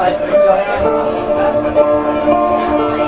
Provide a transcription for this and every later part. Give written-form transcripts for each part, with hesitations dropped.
reste plus que rien.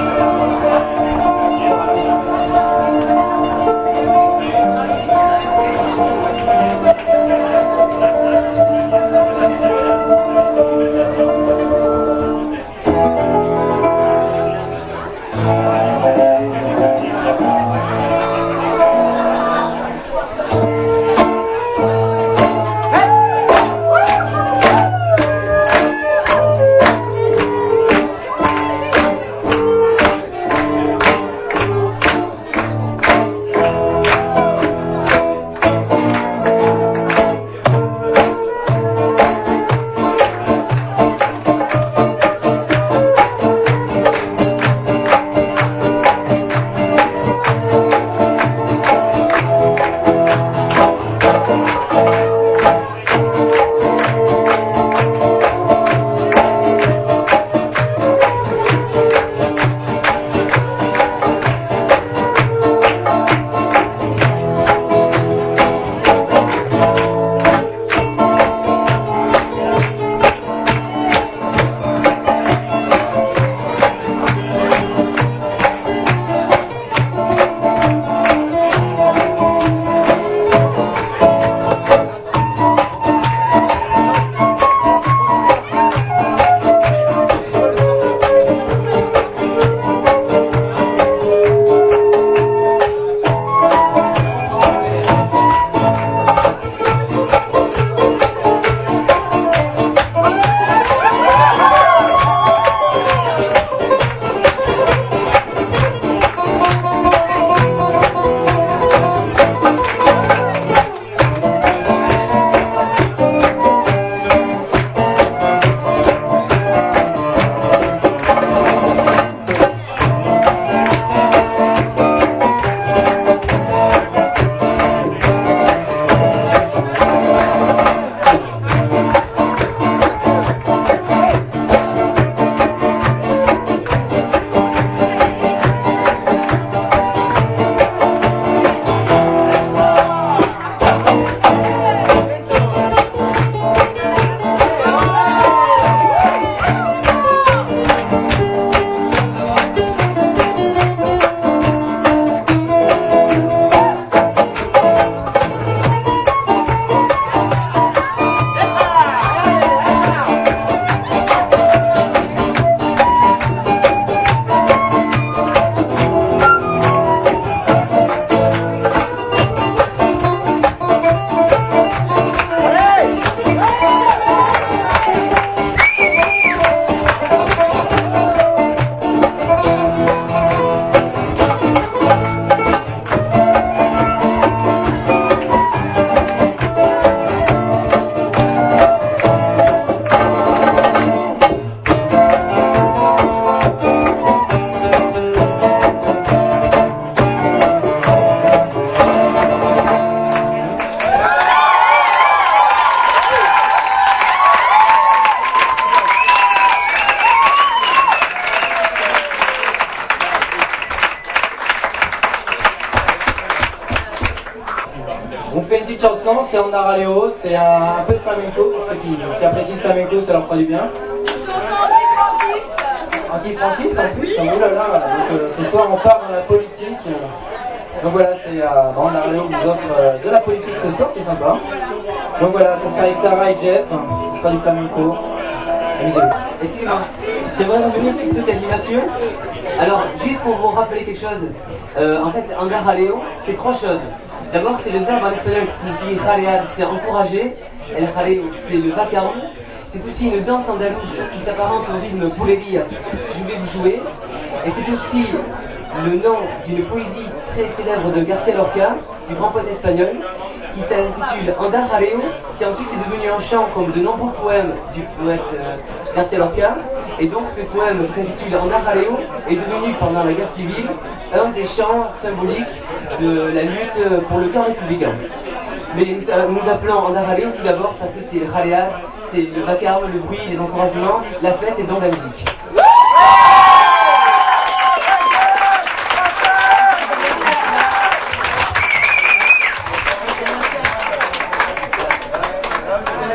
On fait une petite chanson, c'est en Araléo, c'est un peu de flamenco pour ceux qui apprécient le flamenco, ça leur fera du bien. Chanson antifranquiste. Antifranquiste en plus, oh là là, voilà. Donc ce soir on part dans la politique. Donc voilà, c'est en Araléo qui nous offre de la politique ce soir, c'est sympa. Donc voilà, ça sera avec Sarah et Jeff, ce sera du flamenco. Excusez-moi, j'aimerais revenir sur cette animation. Alors, juste pour vous rappeler quelque chose, en fait, Andar Jaleo, c'est trois choses. D'abord, c'est le verbe en espagnol qui signifie jalear, c'est encourager. El jaleo, c'est le vacarme. C'est aussi une danse andalouse qui s'apparente au rythme bulerías, je vais vous jouer. Et c'est aussi le nom d'une poésie très célèbre de García Lorca, du grand poète espagnol, qui s'intitule Andar Jaleo. C'est ensuite devenu un chant comme de nombreux poèmes du poète García Lorca. Et donc ce poème qui s'intitule Andar Jaleo est devenu pendant la guerre civile un des chants symboliques de la lutte pour le camp républicain. Mais nous appelons Andar Jaleo tout d'abord parce que c'est le jalear, c'est le vacarme, le bruit, les encouragements, la fête et donc la musique.